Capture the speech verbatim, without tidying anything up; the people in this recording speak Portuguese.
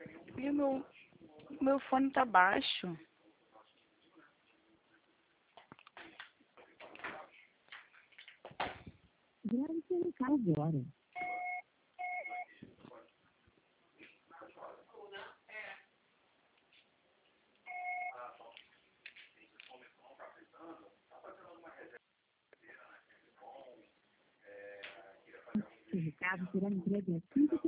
E o meu, meu fone tá baixo. Grave seu recado agora. Seu recado será entregue às cinco